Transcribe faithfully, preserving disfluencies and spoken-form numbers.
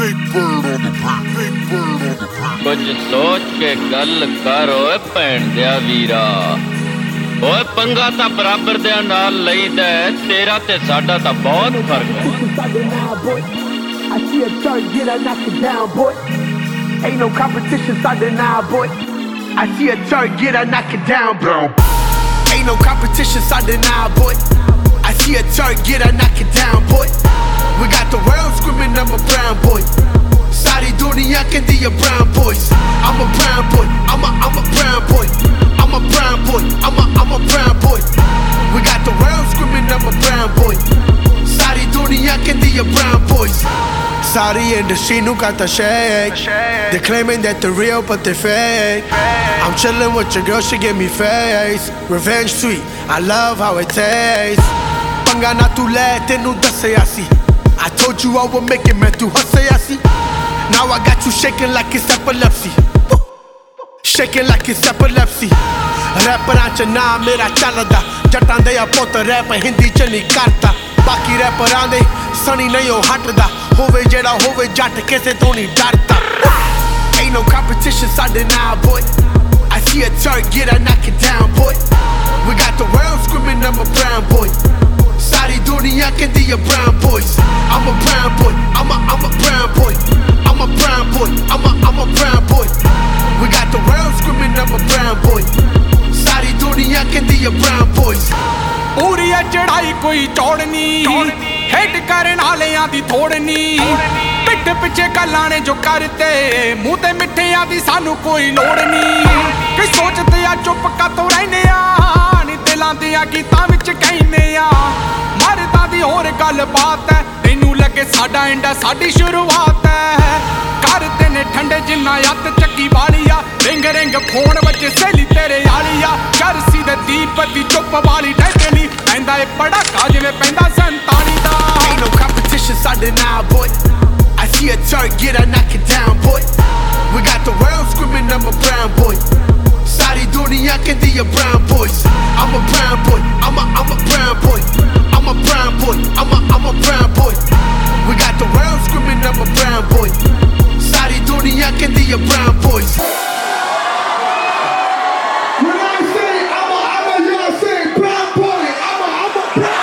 Big bird on the beat, big bird on the beat. कुछ सोच के गल कर ओए भैन दिया वीरा ओए पंगा ता बराबर दे नाल लईदा तेरा ते साडा ता बहुत फर्क है I see a third, get I knock it down, boy. Ain't no competition, side now, boy. I see a third, get I knock it down, bro. Ain't no competition, side now, boy. I see a third, get I knock it down, boy. We got the world screaming, I'm a brown boy. Saudi dunia can be a brown boys. I'm a brown boy, I'm a, I'm a brown boy. I'm a brown boy, I'm a, I'm a brown boy. We got the world screaming, I'm a brown boy. Saudi dunia can be a brown boys. Saudi industry nu got the shake. They claiming that they're real but they're fake. I'm chilling with your girl, she give me face. Revenge sweet, I love how it tastes. Panga na tu le tenu dasayasi. I told you I would make it, man, tu hasayasi. Now I got you shaking like it's epilepsy. Shaking like it's epilepsy. Rapperan च ना मेरा चलदा जट्टां दे पुत्त rap Hindi च नहीं करता बाकी रैपरां दे सनी नहीं हो हटदा होवे जेड़ा होवे जट किसे तो नहीं डरता Ain't no competition side now, boy. I see a turret, get I knock it down, boy. We got the world screaming, I'm a brown boy. Saudi dunia can be a brown boys. I'm a brown boy, I'm a, I'm a brown boy. I'm a brown boy, I'm a, I'm a brown boy. We got the world screaming, I'm a brown boy. Saudi dunia can be a brown boys. पूरी चढ़ाई कोई चौड़नी hate करन आलियां दी थोड़नी पिठ पिछे गल्लां जो करते मुंह ते मिठियां दी सानू कोई लोड़ नहीं कि सोचते आ चुप कातों रहने आ नी दिलां दियां गीतां विच कहने आ मरदा दी होर गल बात है तैनू लगे साडा इंडा साडी शुरुआत है करते ने ठंडे जिन्ना अत चक्की वालिया रिंग रिंग फोन बच्चे सहेली तेरे आलिया चरसी दे दीप दी चुप वाली डैनी पैंदा ए पड़ाका जिवें पैंदा संताली दा Ain't no competition side now, boy. I see a turret, get I knock it down, boy. We got the world screaming, I'm a brown boy. Saudi dunia can be a brown boys. I'm a brown boy, I'm a, I'm a brown boy. I'm a brown boy, I'm a, I'm a brown boy. We got the world screaming, I'm a brown boy. Saudi dunia can be a brown boys. When I say I'm a, I'm a, y'all say brown boy. I'm a, I'm a brown